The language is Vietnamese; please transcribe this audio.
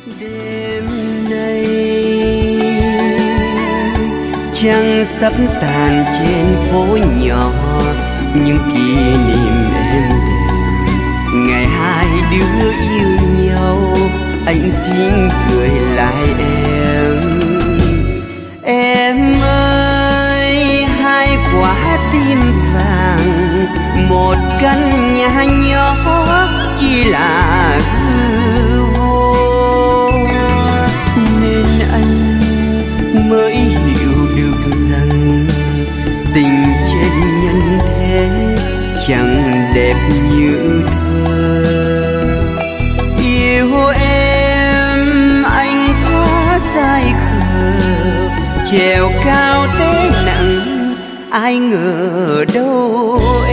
Đêm nay trăng sắp tàn trên phố nhỏ, những kỷ niệm êm đềm ngày hai đứa yêu nhau. Anh xin gửi lại em ơi, hai quả tim vàng, một căn nhà nhỏ chỉ là hư vô, nên anh mới hiểu được rằng tình trên nhân thế chẳng đẹp như thơ. Yêu em anh quá dại khờ, trèo cao té nặng ai ngờ đâu